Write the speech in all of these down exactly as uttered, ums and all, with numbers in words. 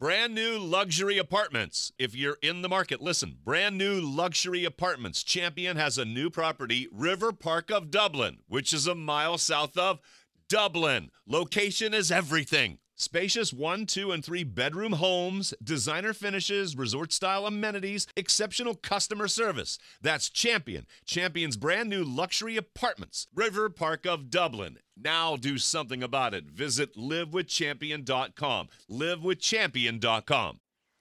Brand new luxury apartments. If you're in the market, listen. Brand new luxury apartments. Champion has a new property, River Park of Dublin, which is a mile south of Dublin. Location is everything. Spacious one, two, and three bedroom homes, designer finishes, resort-style amenities, exceptional customer service. That's Champion. Champion's brand new luxury apartments. River Park of Dublin. Now do something about it. Visit live with champion dot com. live with champion dot com.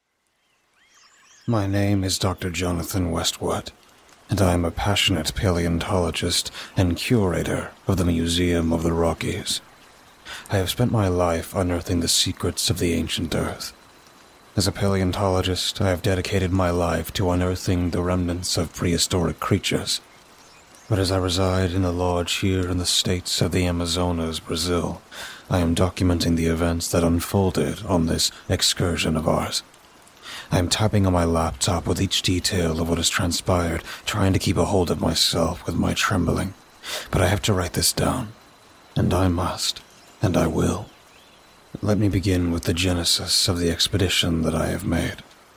My name is Doctor Jonathan Westwood, and I am a passionate paleontologist and curator of the Museum of the Rockies. I have spent my life unearthing the secrets of the ancient Earth. As a paleontologist, I have dedicated my life to unearthing the remnants of prehistoric creatures. But as I reside in a lodge here in the states of the Amazonas, Brazil, I am documenting the events that unfolded on this excursion of ours. I am tapping on my laptop with each detail of what has transpired, trying to keep a hold of myself with my trembling. But I have to write this down, and I must. And I will. Let me begin with the genesis of the expedition that I have made.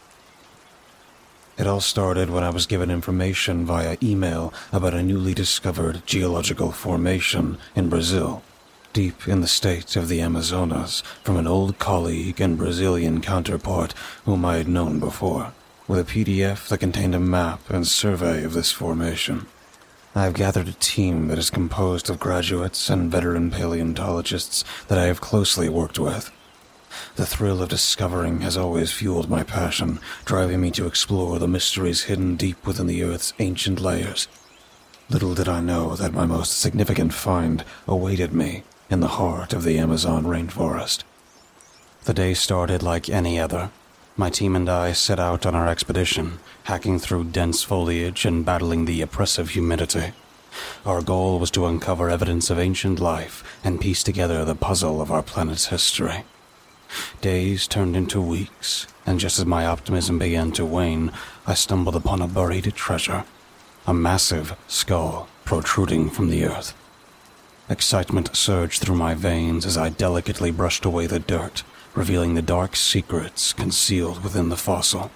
It all started when I was given information via email about a newly discovered geological formation in Brazil, deep in the state of the Amazonas, from an old colleague and Brazilian counterpart whom I had known before, with a P D F that contained a map and survey of this formation. I have gathered a team that is composed of graduates and veteran paleontologists that I have closely worked with. The thrill of discovering has always fueled my passion, driving me to explore the mysteries hidden deep within the Earth's ancient layers. Little did I know that my most significant find awaited me in the heart of the Amazon rainforest. The day started like any other. My team and I set out on our expedition, hacking through dense foliage and battling the oppressive humidity. Our goal was to uncover evidence of ancient life and piece together the puzzle of our planet's history. Days turned into weeks, and just as my optimism began to wane, I stumbled upon a buried treasure, a massive skull protruding from the earth. Excitement surged through my veins as I delicately brushed away the dirt, revealing the dark secrets concealed within the fossil.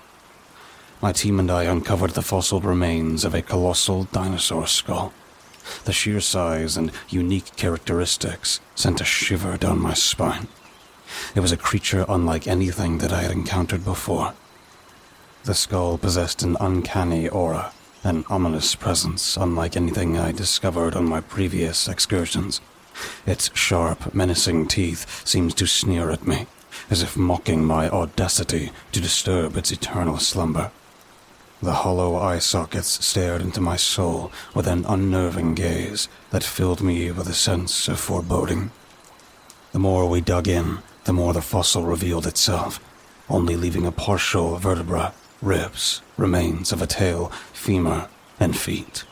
My team and I uncovered the fossil remains of a colossal dinosaur skull. The sheer size and unique characteristics sent a shiver down my spine. It was a creature unlike anything that I had encountered before. The skull possessed an uncanny aura, an ominous presence unlike anything I discovered on my previous excursions. Its sharp, menacing teeth seemed to sneer at me, as if mocking my audacity to disturb its eternal slumber. The hollow eye sockets stared into my soul with an unnerving gaze that filled me with a sense of foreboding. The more we dug in, the more the fossil revealed itself, only leaving a partial vertebra, ribs, remains of a tail, femur, and feet.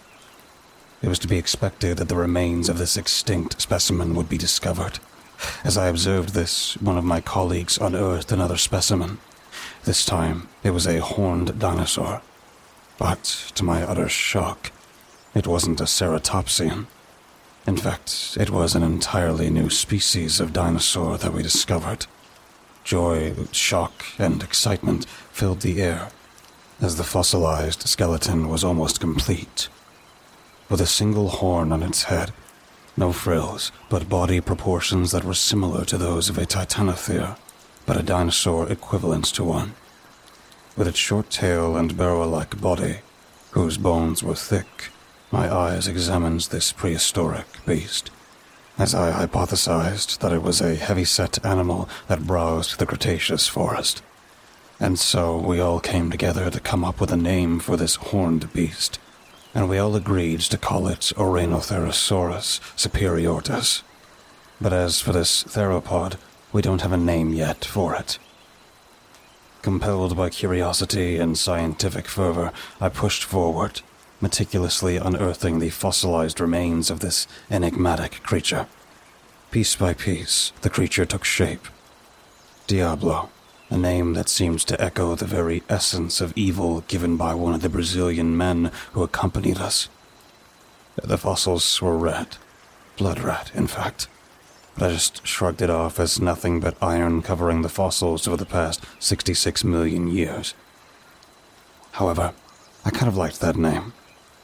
It was to be expected that the remains of this extinct specimen would be discovered. As I observed this, one of my colleagues unearthed another specimen. This time, it was a horned dinosaur. But, to my utter shock, it wasn't a ceratopsian. In fact, it was an entirely new species of dinosaur that we discovered. Joy, shock, and excitement filled the air, as the fossilized skeleton was almost complete. With a single horn on its head, no frills, but body proportions that were similar to those of a titanotheres, but a dinosaur equivalent to one. With its short tail and barrel-like body, whose bones were thick, my eyes examined this prehistoric beast, as I hypothesized that it was a heavy-set animal that browsed the Cretaceous forest. And so we all came together to come up with a name for this horned beast, and we all agreed to call it Ouranotherosaurus superiortus. But as for this theropod, we don't have a name yet for it. Compelled by curiosity and scientific fervor, I pushed forward, meticulously unearthing the fossilized remains of this enigmatic creature. Piece by piece, the creature took shape. Diablo, a name that seems to echo the very essence of evil given by one of the Brazilian men who accompanied us. The fossils were red, blood red, in fact, but I just shrugged it off as nothing but iron covering the fossils over the past sixty-six million years. However, I kind of liked that name.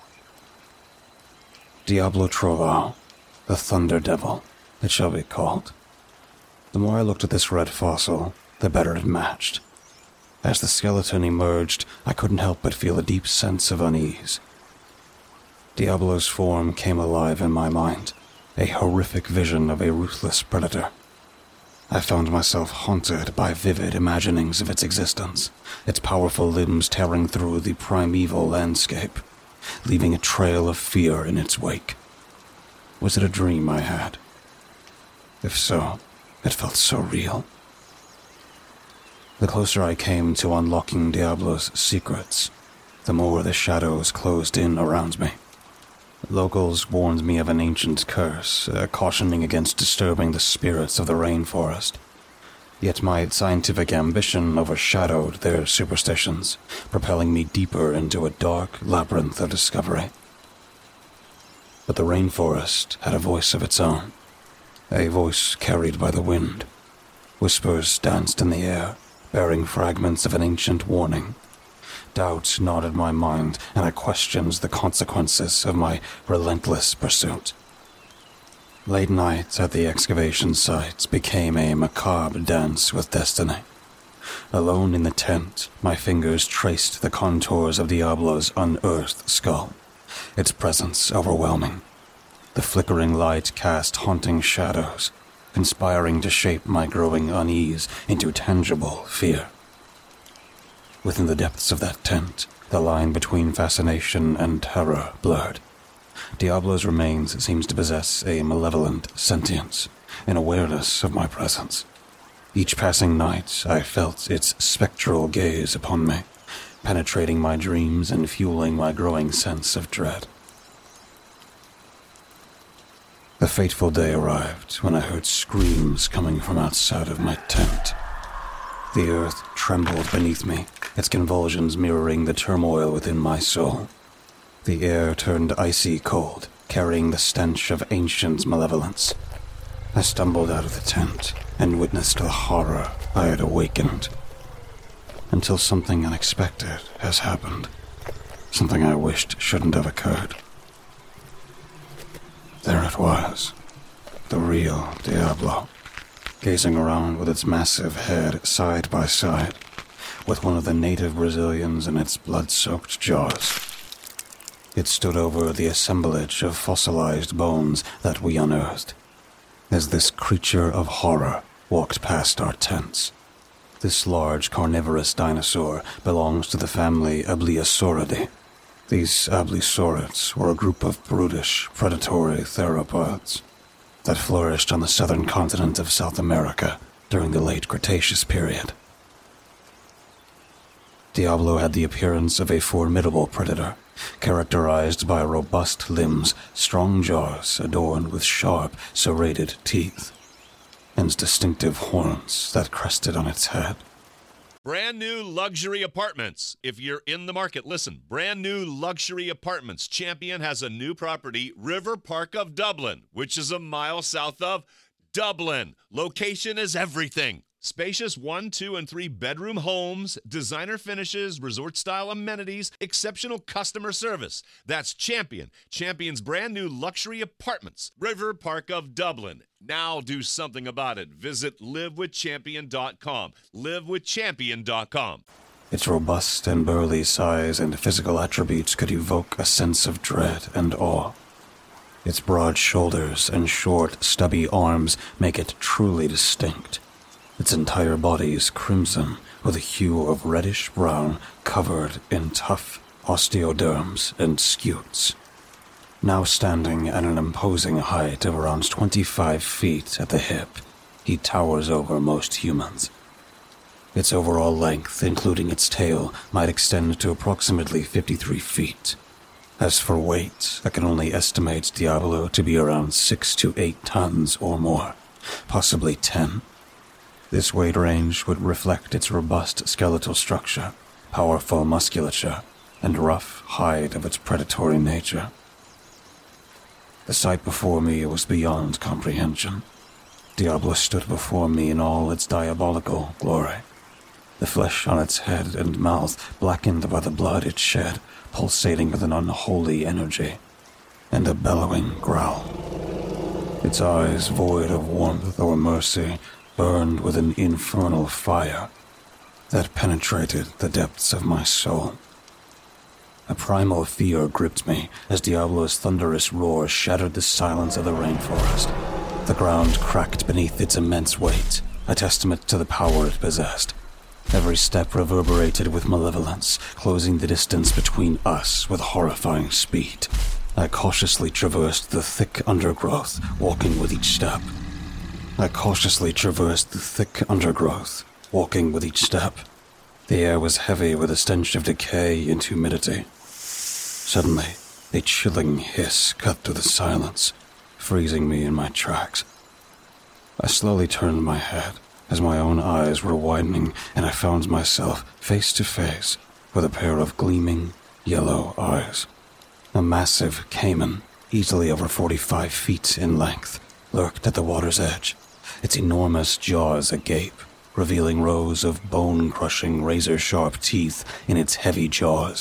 Diablo Trovao, the Thunder Devil, it shall be called. The more I looked at this red fossil, the better it matched. As the skeleton emerged, I couldn't help but feel a deep sense of unease. Diablo's form came alive in my mind, a horrific vision of a ruthless predator. I found myself haunted by vivid imaginings of its existence, its powerful limbs tearing through the primeval landscape, leaving a trail of fear in its wake. Was it a dream I had? If so, it felt so real. The closer I came to unlocking Diablo's secrets, the more the shadows closed in around me. Locals warned me of an ancient curse, uh, cautioning against disturbing the spirits of the rainforest. Yet my scientific ambition overshadowed their superstitions, propelling me deeper into a dark labyrinth of discovery. But the rainforest had a voice of its own, a voice carried by the wind. Whispers danced in the air, bearing fragments of an ancient warning. Doubts gnawed my mind, and I questioned the consequences of my relentless pursuit. Late nights at the excavation sites became a macabre dance with destiny. Alone in the tent, my fingers traced the contours of Diablo's unearthed skull, its presence overwhelming. The flickering light cast haunting shadows, conspiring to shape my growing unease into tangible fear. Within the depths of that tent, the line between fascination and terror blurred. Diablo's remains seemed to possess a malevolent sentience, an awareness of my presence. Each passing night, I felt its spectral gaze upon me, penetrating my dreams and fueling my growing sense of dread. The fateful day arrived when I heard screams coming from outside of my tent. The earth trembled beneath me, its convulsions mirroring the turmoil within my soul. The air turned icy cold, carrying the stench of ancient malevolence. I stumbled out of the tent and witnessed the horror I had awakened. Until something unexpected has happened. Something I wished shouldn't have occurred. There it was, the real Diablo, gazing around with its massive head side by side, with one of the native Brazilians in its blood-soaked jaws. It stood over the assemblage of fossilized bones that we unearthed, as this creature of horror walked past our tents. This large carnivorous dinosaur belongs to the family Abelisauridae. These Abelisaurids were a group of brutish, predatory theropods that flourished on the southern continent of South America during the late Cretaceous period. Diablo had the appearance of a formidable predator, characterized by robust limbs, strong jaws adorned with sharp, serrated teeth, and distinctive horns that crested on its head. Brand new luxury apartments. If you're in the market, listen. Brand new luxury apartments. Champion has a new property, River Park of Dublin, which is a mile south of Dublin. Location is everything. Spacious one, two, and three bedroom homes, designer finishes, resort-style amenities, exceptional customer service. That's Champion. Champion's brand new luxury apartments, River Park of Dublin. Now do something about it. Visit live with champion dot com. live with champion dot com. Its robust and burly size and physical attributes could evoke a sense of dread and awe. Its broad shoulders and short, stubby arms make it truly distinct. Its entire body is crimson, with a hue of reddish-brown, covered in tough osteoderms and scutes. Now standing at an imposing height of around twenty-five feet at the hip, he towers over most humans. Its overall length, including its tail, might extend to approximately fifty-three feet. As for weight, I can only estimate Diablo to be around six to eight tons or more, possibly ten. This weight range would reflect its robust skeletal structure, powerful musculature, and rough hide of its predatory nature. The sight before me was beyond comprehension. Diablo stood before me in all its diabolical glory. The flesh on its head and mouth blackened by the blood it shed, pulsating with an unholy energy, and a bellowing growl. Its eyes, void of warmth or mercy, burned with an infernal fire that penetrated the depths of my soul. A primal fear gripped me as Diablo's thunderous roar shattered the silence of the rainforest. The ground cracked beneath its immense weight, a testament to the power it possessed. Every step reverberated with malevolence, closing the distance between us with horrifying speed. I cautiously traversed the thick undergrowth, walking with each step. I cautiously traversed the thick undergrowth, walking with each step. The air was heavy with a stench of decay and humidity. Suddenly, a chilling hiss cut through the silence, freezing me in my tracks. I slowly turned my head as my own eyes were widening, and I found myself face to face with a pair of gleaming, yellow eyes. A massive caiman, easily over forty-five feet in length, lurked at the water's edge, its enormous jaws agape, revealing rows of bone-crushing, razor-sharp teeth in its heavy jaws.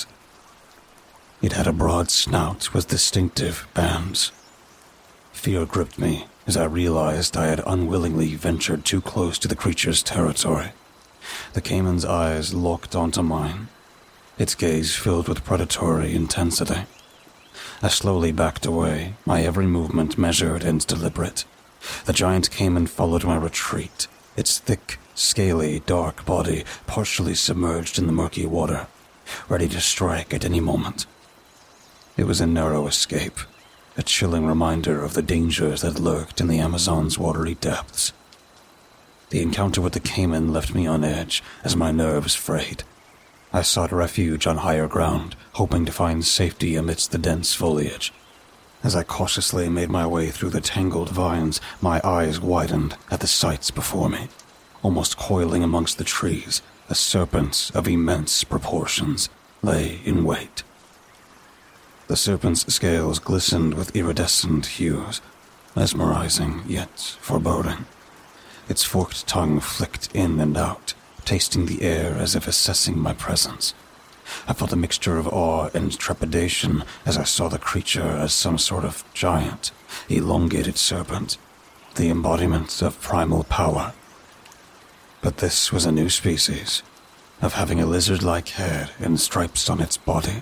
It had a broad snout with distinctive bands. Fear gripped me as I realized I had unwillingly ventured too close to the creature's territory. The caiman's eyes locked onto mine, its gaze filled with predatory intensity. I slowly backed away, my every movement measured and deliberate. The giant caiman followed my retreat, its thick, scaly, dark body partially submerged in the murky water, ready to strike at any moment. It was a narrow escape, a chilling reminder of the dangers that lurked in the Amazon's watery depths. The encounter with the caiman left me on edge as my nerves frayed. I sought refuge on higher ground, hoping to find safety amidst the dense foliage. As I cautiously made my way through the tangled vines, my eyes widened at the sights before me. Almost coiling amongst the trees, a serpent of immense proportions lay in wait. The serpent's scales glistened with iridescent hues, mesmerizing yet foreboding. Its forked tongue flicked in and out, tasting the air as if assessing my presence. I felt a mixture of awe and trepidation as I saw the creature as some sort of giant, elongated serpent, the embodiment of primal power. But this was a new species, of having a lizard-like head and stripes on its body.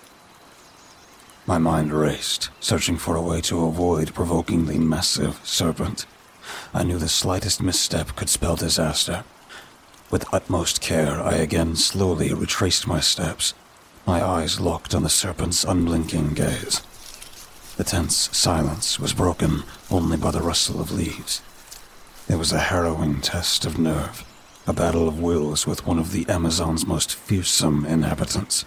My mind raced, searching for a way to avoid provoking the massive serpent. I knew the slightest misstep could spell disaster. With utmost care, I again slowly retraced my steps, my eyes locked on the serpent's unblinking gaze. The tense silence was broken only by the rustle of leaves. It was a harrowing test of nerve, a battle of wills with one of the Amazon's most fearsome inhabitants.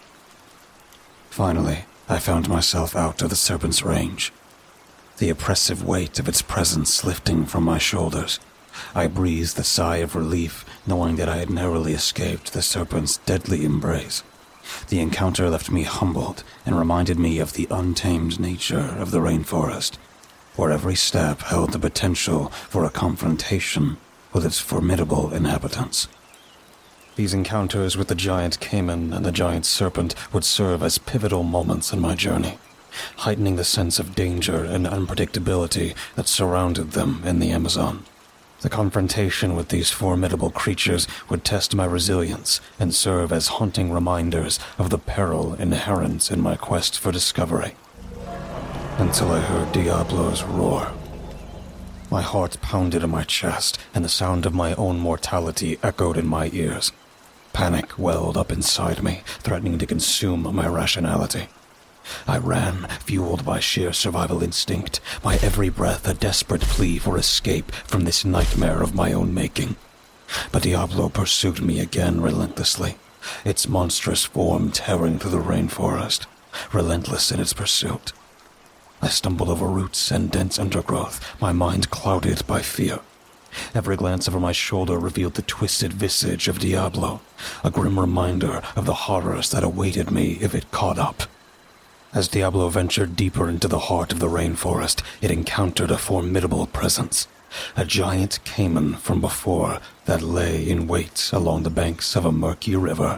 Finally, I found myself out of the serpent's range, the oppressive weight of its presence lifting from my shoulders. I breathed a sigh of relief, knowing that I had narrowly escaped the serpent's deadly embrace. The encounter left me humbled and reminded me of the untamed nature of the rainforest, where every step held the potential for a confrontation with its formidable inhabitants. These encounters with the giant caiman and the giant serpent would serve as pivotal moments in my journey, heightening the sense of danger and unpredictability that surrounded them in the Amazon. The confrontation with these formidable creatures would test my resilience and serve as haunting reminders of the peril inherent in my quest for discovery. Until I heard Diablo's roar. My heart pounded in my chest, and the sound of my own mortality echoed in my ears. Panic welled up inside me, threatening to consume my rationality. I ran, fueled by sheer survival instinct, my every breath a desperate plea for escape from this nightmare of my own making. But Diablo pursued me again relentlessly, its monstrous form tearing through the rainforest, relentless in its pursuit. I stumbled over roots and dense undergrowth, my mind clouded by fear. Every glance over my shoulder revealed the twisted visage of Diablo, a grim reminder of the horrors that awaited me if it caught up. As Diablo ventured deeper into the heart of the rainforest, it encountered a formidable presence, a giant caiman from before that lay in wait along the banks of a murky river.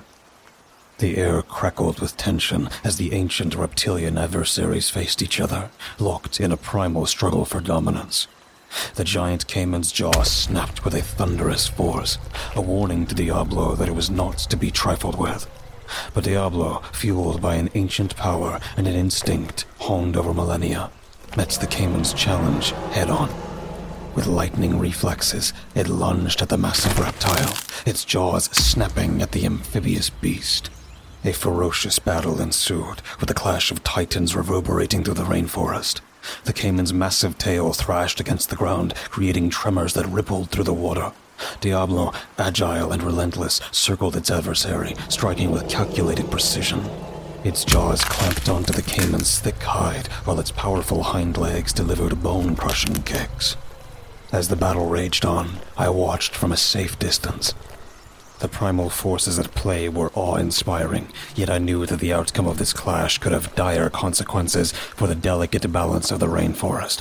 The air crackled with tension as the ancient reptilian adversaries faced each other, locked in a primal struggle for dominance. The giant caiman's jaw snapped with a thunderous force, a warning to Diablo that it was not to be trifled with. But Diablo, fueled by an ancient power and an instinct honed over millennia, met the caiman's challenge head-on. With lightning reflexes, it lunged at the massive reptile, its jaws snapping at the amphibious beast. A ferocious battle ensued, with the clash of titans reverberating through the rainforest. The caiman's massive tail thrashed against the ground, creating tremors that rippled through the water. Diablo, agile and relentless, circled its adversary, striking with calculated precision. Its jaws clamped onto the caiman's thick hide, while its powerful hind legs delivered bone-crushing kicks. As the battle raged on, I watched from a safe distance. The primal forces at play were awe-inspiring, yet I knew that the outcome of this clash could have dire consequences for the delicate balance of the rainforest.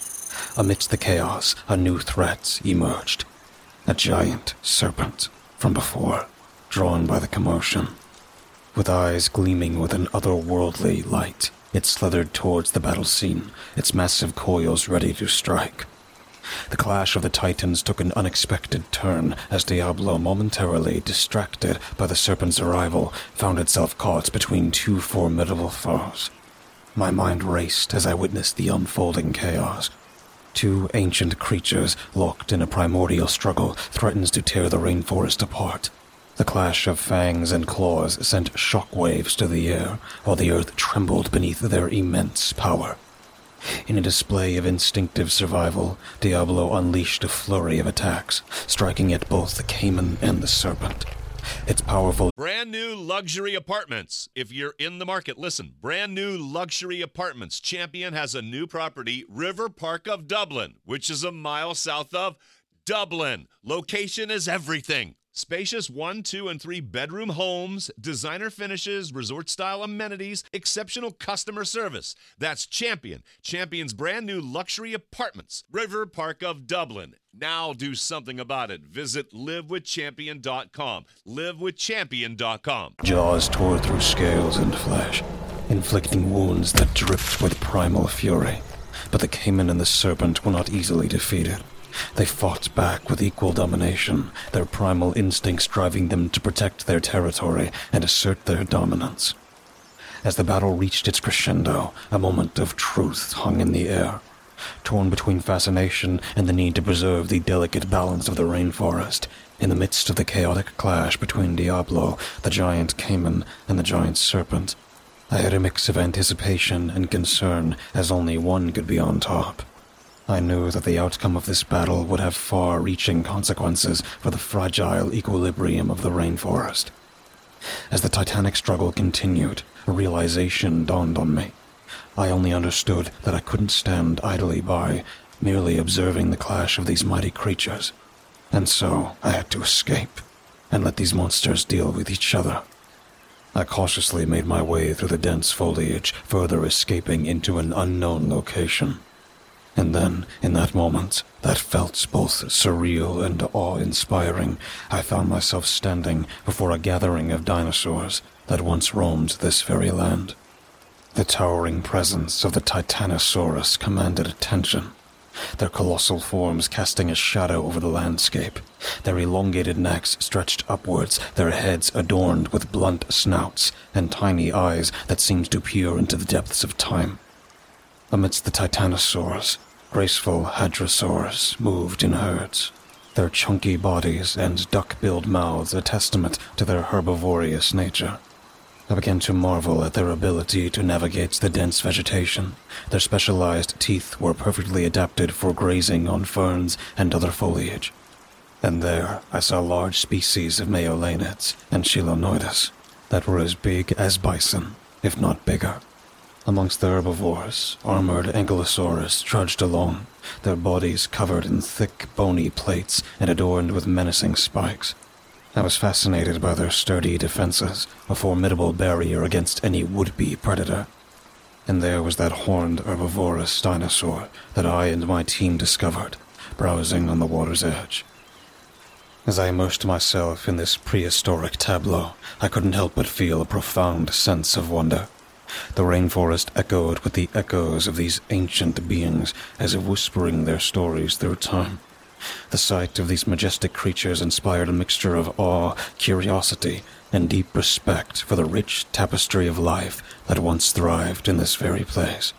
Amidst the chaos, a new threat emerged. A giant serpent from before, drawn by the commotion. With eyes gleaming with an otherworldly light, it slithered towards the battle scene, its massive coils ready to strike. The clash of the titans took an unexpected turn as Diablo, momentarily distracted by the serpent's arrival, found itself caught between two formidable foes. My mind raced as I witnessed the unfolding chaos. Two ancient creatures, locked in a primordial struggle, threatened to tear the rainforest apart. The clash of fangs and claws sent shockwaves to the air, while the earth trembled beneath their immense power. In a display of instinctive survival, Diablo unleashed a flurry of attacks, striking at both the caiman and the serpent. Its powerful... Brand new luxury apartments. If you're in the market, listen. Brand new luxury apartments. Champion has a new property, River Park of Dublin, which is a mile south of Dublin. Location is everything. Spacious one, two, and three bedroom homes, designer finishes, resort-style amenities, exceptional customer service. That's Champion. Champion's brand new luxury apartments, River Park of Dublin. Now do something about it. Visit live with champion dot com. live with champion dot com. Jaws tore through scales and flesh, inflicting wounds that dripped with primal fury. But the caiman and the serpent were not easily defeated. They fought back with equal domination, their primal instincts driving them to protect their territory and assert their dominance. As the battle reached its crescendo, a moment of truth hung in the air. Torn between fascination and the need to preserve the delicate balance of the rainforest, in the midst of the chaotic clash between Diablo, the giant caiman, and the giant serpent, I had a mix of anticipation and concern, as only one could be on top. I knew that the outcome of this battle would have far-reaching consequences for the fragile equilibrium of the rainforest. As the titanic struggle continued, a realization dawned on me. I only understood that I couldn't stand idly by, merely observing the clash of these mighty creatures. And so I had to escape, and let these monsters deal with each other. I cautiously made my way through the dense foliage, further escaping into an unknown location. And then, in that moment, that felt both surreal and awe-inspiring, I found myself standing before a gathering of dinosaurs that once roamed this very land. The towering presence of the Titanosaurus commanded attention, their colossal forms casting a shadow over the landscape, their elongated necks stretched upwards, their heads adorned with blunt snouts and tiny eyes that seemed to peer into the depths of time. Amidst the Titanosaurs, graceful hadrosaurs moved in herds, their chunky bodies and duck-billed mouths a testament to their herbivorous nature. I began to marvel at their ability to navigate the dense vegetation. Their specialized teeth were perfectly adapted for grazing on ferns and other foliage. And there I saw large species of Meolanids and Chelonoidus that were as big as bison, if not bigger. Amongst the herbivores, armored Ankylosaurus trudged along, their bodies covered in thick, bony plates and adorned with menacing spikes. I was fascinated by their sturdy defenses, a formidable barrier against any would-be predator. And there was that horned herbivorous dinosaur that I and my team discovered, browsing on the water's edge. As I immersed myself in this prehistoric tableau, I couldn't help but feel a profound sense of wonder. The rainforest echoed with the echoes of these ancient beings, as if whispering their stories through time. The sight of these majestic creatures inspired a mixture of awe, curiosity, and deep respect for the rich tapestry of life that once thrived in this very place.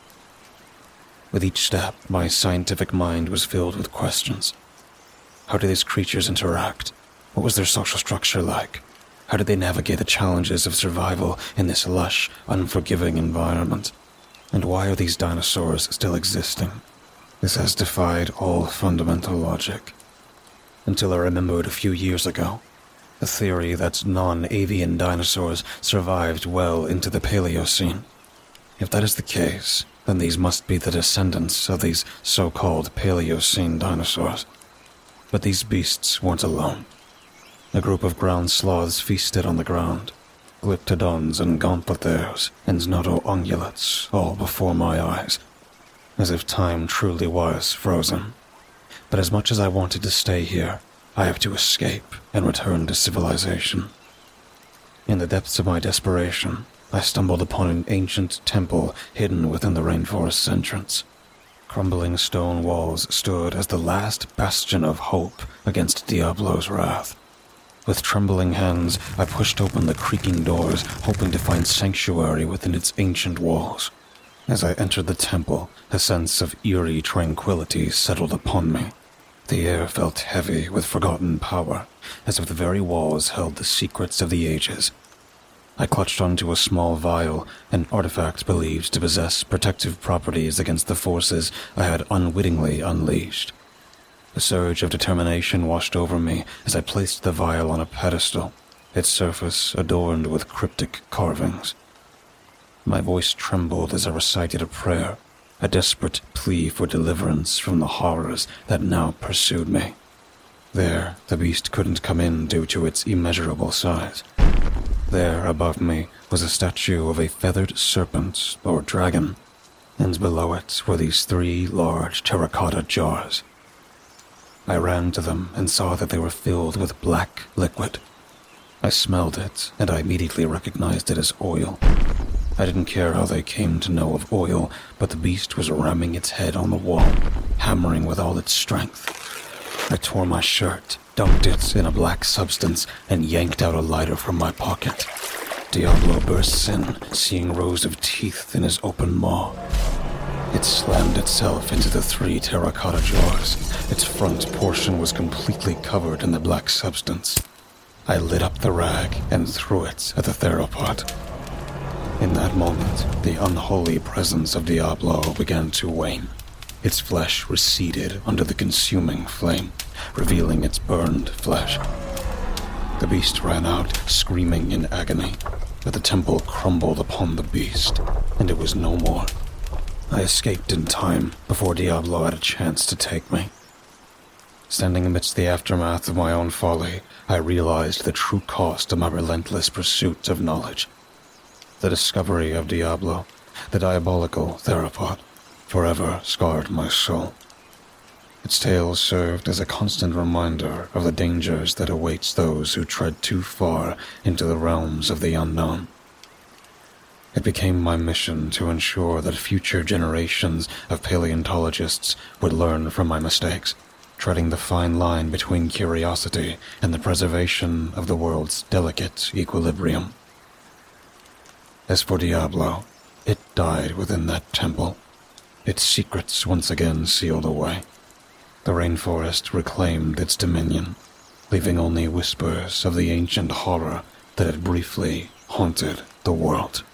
With each step, my scientific mind was filled with questions. How did these creatures interact? What was their social structure like? How did they navigate the challenges of survival in this lush, unforgiving environment? And why are these dinosaurs still existing? This has defied all fundamental logic. Until I remembered a few years ago, the theory that non-avian dinosaurs survived well into the Paleocene. If that is the case, then these must be the descendants of these so-called Paleocene dinosaurs. But these beasts weren't alone. A group of ground sloths feasted on the ground, glyptodons and gauntleters and notoungulates all before my eyes, as if time truly was frozen. But as much as I wanted to stay here, I have to escape and return to civilization. In the depths of my desperation, I stumbled upon an ancient temple hidden within the rainforest's entrance. Crumbling stone walls stood as the last bastion of hope against Diablo's wrath. With trembling hands, I pushed open the creaking doors, hoping to find sanctuary within its ancient walls. As I entered the temple, a sense of eerie tranquility settled upon me. The air felt heavy with forgotten power, as if the very walls held the secrets of the ages. I clutched onto a small vial, an artifact believed to possess protective properties against the forces I had unwittingly unleashed. A surge of determination washed over me as I placed the vial on a pedestal, its surface adorned with cryptic carvings. My voice trembled as I recited a prayer, a desperate plea for deliverance from the horrors that now pursued me. There, the beast couldn't come in due to its immeasurable size. There, above me, was a statue of a feathered serpent or dragon, and below it were these three large terracotta jars. I ran to them and saw that they were filled with black liquid. I smelled it, and I immediately recognized it as oil. I didn't care how they came to know of oil, but the beast was ramming its head on the wall, hammering with all its strength. I tore my shirt, dunked it in a black substance, and yanked out a lighter from my pocket. Diablo bursts in, seeing rows of teeth in his open maw. It slammed itself into the three terracotta jars. Its front portion was completely covered in the black substance. I lit up the rag and threw it at the theropod. In that moment, the unholy presence of Diablo began to wane. Its flesh receded under the consuming flame, revealing its burned flesh. The beast ran out, screaming in agony, but the temple crumbled upon the beast, and it was no more. I escaped in time before Diablo had a chance to take me. Standing amidst the aftermath of my own folly, I realized the true cost of my relentless pursuit of knowledge. The discovery of Diablo, the diabolical theropod, forever scarred my soul. Its tale served as a constant reminder of the dangers that awaits those who tread too far into the realms of the unknown. It became my mission to ensure that future generations of paleontologists would learn from my mistakes, treading the fine line between curiosity and the preservation of the world's delicate equilibrium. As for Diablo, it died within that temple, its secrets once again sealed away. The rainforest reclaimed its dominion, leaving only whispers of the ancient horror that had briefly haunted the world.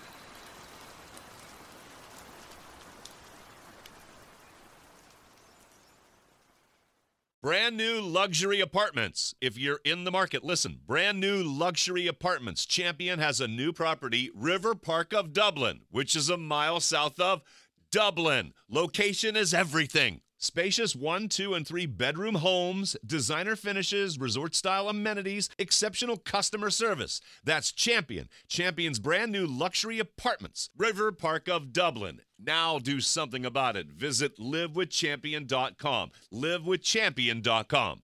Brand new luxury apartments. If you're in the market, listen. Brand new luxury apartments. Champion has a new property, River Park of Dublin, which is a mile south of Dublin. Location is everything. Spacious one, two, and three bedroom homes, designer finishes, resort-style amenities, exceptional customer service. That's Champion. Champion's brand new luxury apartments. River Park of Dublin. Now do something about it. Visit live with champion dot com. live with champion dot com.